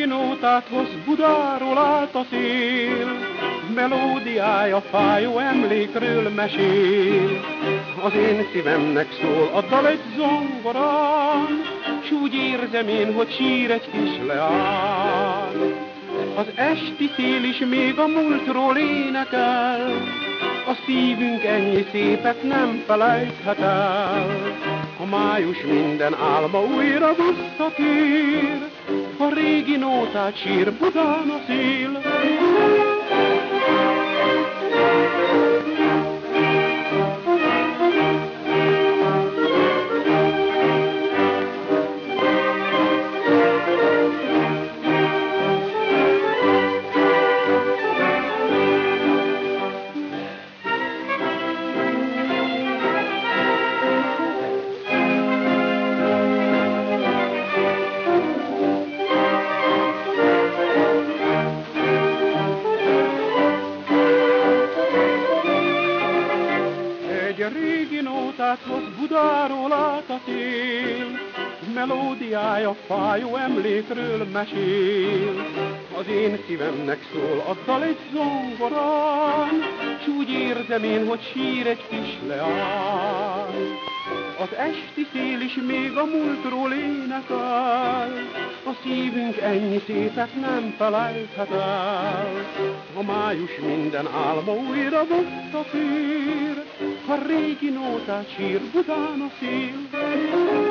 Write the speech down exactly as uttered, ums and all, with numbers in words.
nótát hoz, Budáról állt a szél, melódiája fájó emlékről mesél. Az én szívemnek szól a dal egy zongorán, s úgy érzem én, hogy sír egy kis leány. Az esti szél is még a múltról énekel, a szívünk ennyi szépet nem felejthet el. A május minden álma újra visszatér, a régi nótát sír Budán a szél. Régi nótát hoz, Budáról állt a szél, melódiája fájó emlékről mesél. Az én szívemnek szól a dal egy zongorán, s úgy érzem én, hogy sír egy kis leány. Az esti szél is még a múltról énekel, a szívünk ennyi szépet nem felejthet el. A május minden álma újra visszatér, a régi nótát sír Budán a szél.